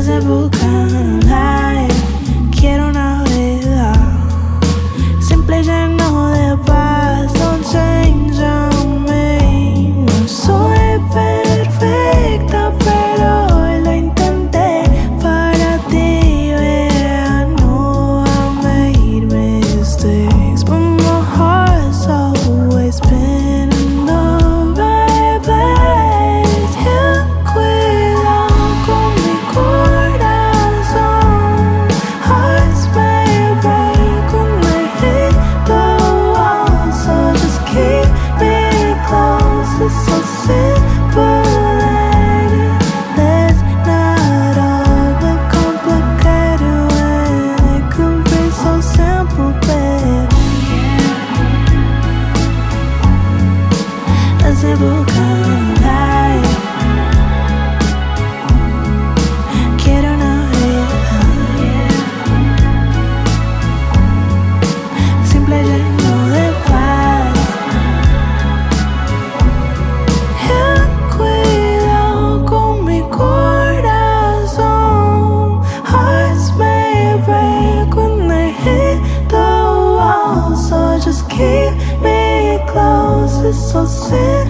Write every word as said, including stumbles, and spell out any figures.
se buscan, ay, quiero una vida simple, lleno de paz. Don't change on me. No soy perfecta, pero lo intenté para ti. Yeah, I know I made mistakes, but my heart's always been in the right place. Yeah, cuidado con mi corazón. Hearts may break when they hit the wall, so just keep me close. It's so simple, lady. Let's not overcomplicate it when it could be so simple, babe. A simple kind life. Quiero una vida simple, lleno de paz. Yeah, cuidado con mi corazón. Hearts may break when they hit the wall, so just keep me close. It's so simple.